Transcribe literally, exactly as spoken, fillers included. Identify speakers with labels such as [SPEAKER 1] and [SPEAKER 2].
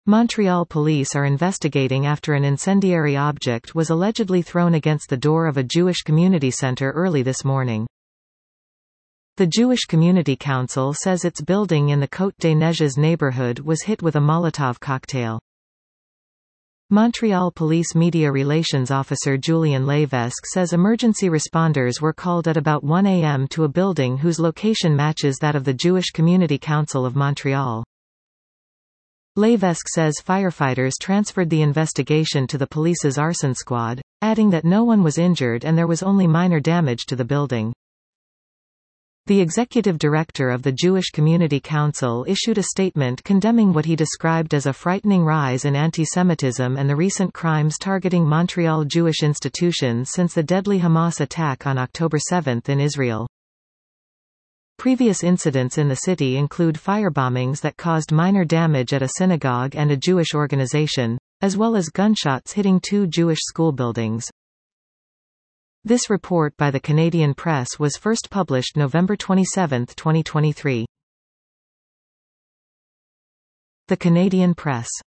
[SPEAKER 1] Montreal police are investigating after an incendiary object was allegedly thrown against the door of a Jewish community center early this morning. The Jewish Community Council says its building in the Côte des Neiges neighborhood was hit with a Molotov cocktail. Montreal Police Media Relations Officer Julien Levesque says emergency responders were called at about one A M to a building whose location matches that of the Jewish Community Council of Montreal. Levesque says firefighters transferred the investigation to the police's arson squad, adding that no one was injured and there was only minor damage to the building. The executive director of the Jewish Community Council issued a statement condemning what he described as a frightening rise in anti-Semitism and the recent crimes targeting Montreal Jewish institutions since the deadly Hamas attack on October seventh in Israel. Previous incidents in the city include firebombings that caused minor damage at a synagogue and a Jewish organization, as well as gunshots hitting two Jewish school buildings. This report by the Canadian Press was first published November twenty-seventh, twenty twenty-three. The Canadian Press.